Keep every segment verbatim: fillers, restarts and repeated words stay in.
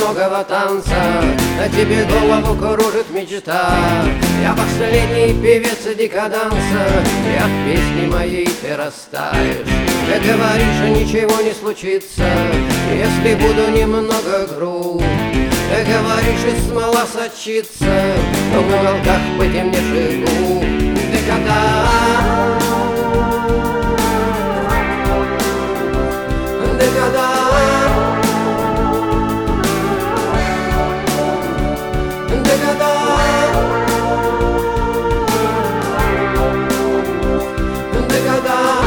одинокого танца, на тебе голову кружит мечта. Я последний певец декаданса, и от песни моей ты растаешь. Ты говоришь, ничего не случится, если буду немного груб. Ты говоришь, и смола сочится, но в уголках потемневших губ. Декаданс, декаданс, декаданс, декаданс.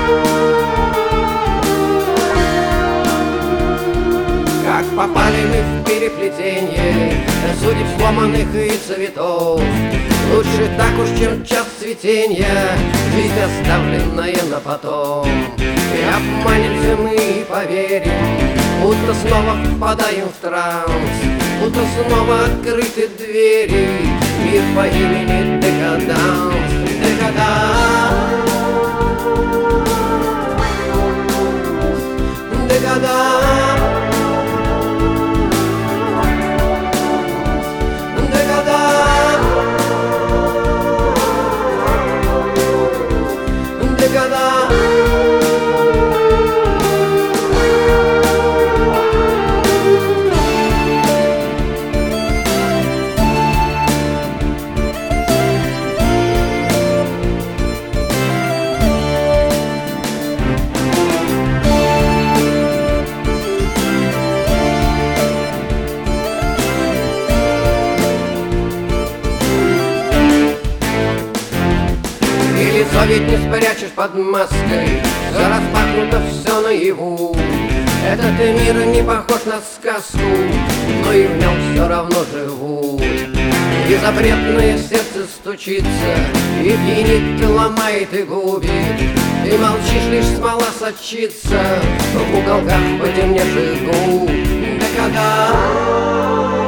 Как попали мы в переплетение судеб сломанных и цветов. Лучше так уж, чем час цветения, жизнь оставленная на потом. И обманемся мы и поверим, будто снова впадаем в транс, будто снова открыты двери. Мир по имени Декаданс, Декаданс, Декаданс, Декаданс, Декаданс. Лицо ведь не спрячешь под маской, все распахнуто, все наяву. Этот мир не похож на сказку, но и в нем все равно живу. И запретное сердце стучится, и пьянит, ломает и губит. Ты молчишь, лишь смола сочится в уголках потемневших губ. Декаданс,